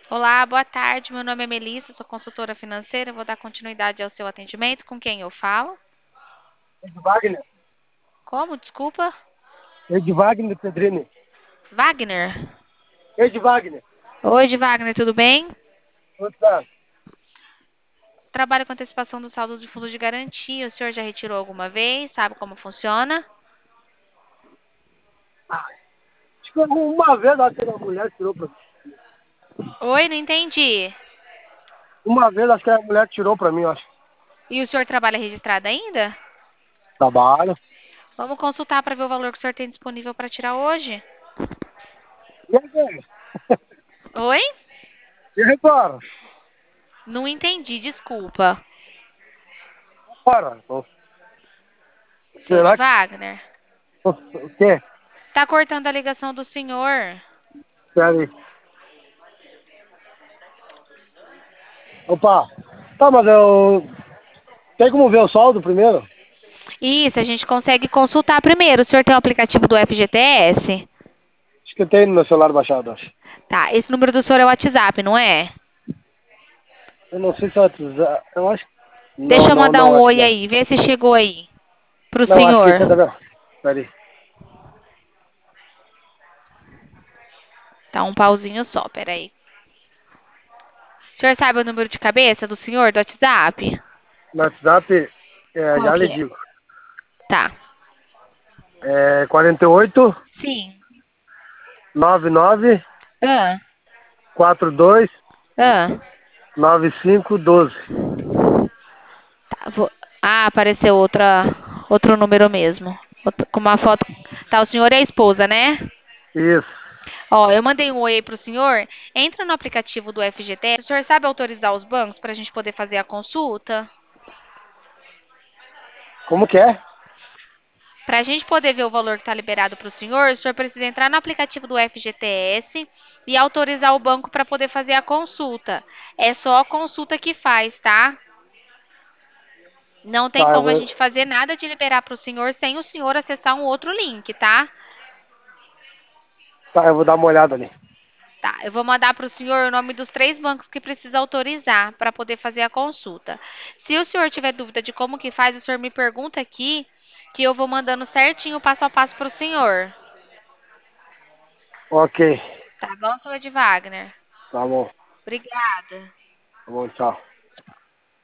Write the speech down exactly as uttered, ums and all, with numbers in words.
Olá, boa tarde. Meu nome é Melissa, sou consultora financeira. Vou dar continuidade ao seu atendimento. Com quem eu falo? Ed Wagner. Como? Desculpa. Ed Wagner Pedrini. Wagner. Ed Wagner. Oi, Wagner, tudo bem? Tudo certo? Trabalho com antecipação dos saldos de fundo de garantia. O senhor já retirou alguma vez? Sabe como funciona? Acho que uma vez acho que a mulher tirou pra mim. Oi, não entendi. Uma vez acho que a mulher tirou pra mim, eu acho. E o senhor trabalha registrado ainda? Trabalho. Vamos consultar para ver o valor que o senhor tem disponível para tirar hoje. E aí, velho? Oi? E aí, para? Não entendi, desculpa. Para. Então, Seu será que... Wagner? O quê? Tá cortando a ligação do senhor. Pera aí. Opa. Tá, mas eu... Tem como ver o saldo primeiro? Isso, a gente consegue consultar primeiro. O senhor tem o aplicativo do F G T S? Acho que tem no meu celular baixado, acho. Tá, esse número do senhor é o WhatsApp, não é? Eu não sei se é WhatsApp. Eu acho... Não, Deixa eu não, mandar não, um acho que oi não. aí, vê se chegou aí pro Não, acho que... senhor. Tá vendo? Pera aí. Tá, um pauzinho só, peraí. O senhor sabe o número de cabeça do senhor do WhatsApp? No WhatsApp, é, Qual já lhe que é? digo. Tá. É quarenta e oito, Sim. noventa e nove, Ah, quarenta e dois, ah. noventa e cinco, doze. Tá, vou... Ah, apareceu outra, outro número mesmo. Outro- com uma foto. Tá, o senhor é a esposa, né? Isso. Ó, eu mandei um oi aí pro senhor. Entra no aplicativo do F G T S. O senhor sabe autorizar os bancos para a gente poder fazer a consulta? Como que é? Para a gente poder ver o valor que está liberado para o senhor, o senhor precisa entrar no aplicativo do F G T S e autorizar o banco para poder fazer a consulta. É só a consulta que faz, tá? Não tem Tá, eu como a vou, gente fazer nada de liberar para o senhor sem o senhor acessar um outro link, tá? tá, eu vou dar uma olhada ali. Tá, eu vou mandar para o senhor o nome dos três bancos que precisa autorizar para poder fazer a consulta. Se o senhor tiver dúvida de como que faz, o senhor me pergunta aqui, que eu vou mandando certinho passo a passo para o senhor. Ok. Tá bom, senhor de Wagner? Tá bom. Obrigada. Tá bom, tchau.